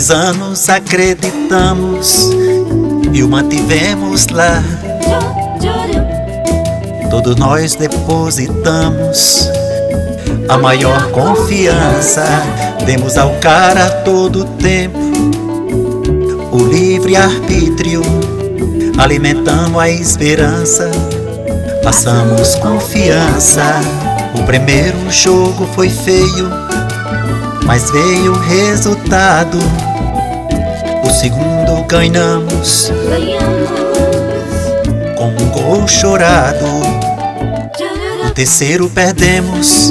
10 anos acreditamos e o mantivemos lá. Todos nós depositamos a maior confiança, demos ao cara todo o tempo o livre-arbítrio, alimentando a esperança. Passamos confiança. O primeiro jogo foi feio, mas veio o resultado. O segundo ganhamos com um gol chorado. O terceiro perdemos,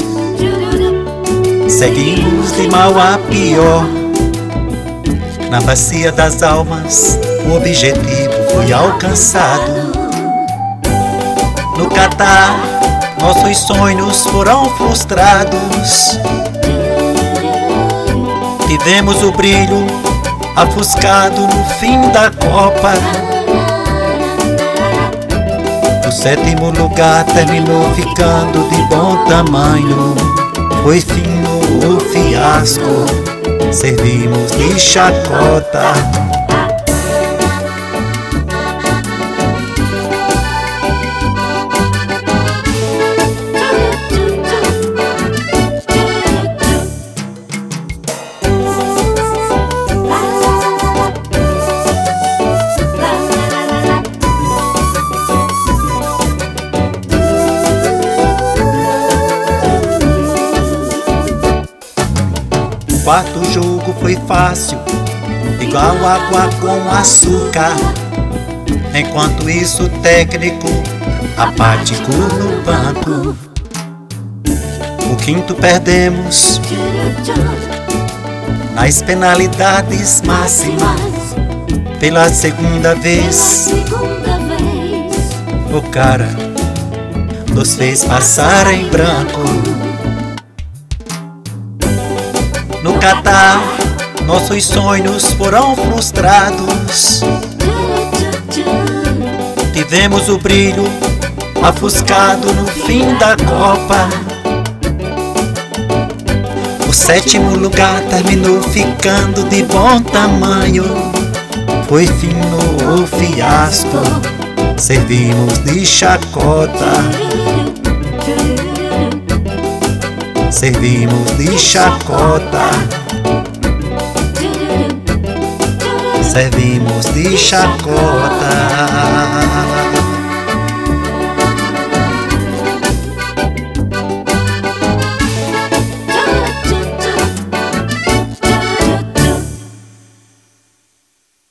seguimos de mal a pior. Na bacia das almas, o objetivo foi alcançado. No Catar, nossos sonhos foram frustrados. Tivemos o brilho ofuscado no fim da Copa. O 7º lugar terminou ficando de bom tamanho. Foi fim no fiasco, servimos de chacota. O quarto jogo foi fácil, igual água com açúcar. Enquanto isso o técnico apático no banco. O quinto perdemos nas penalidades máximas. Pela segunda vez o cara nos fez passar em branco. No Catar, nossos sonhos foram frustrados. Tivemos o brilho ofuscado no fim da Copa. O 7º lugar terminou ficando de bom tamanho. Foi fim no fiasco, servimos de chacota. Servimos de chacota. Servimos de chacota.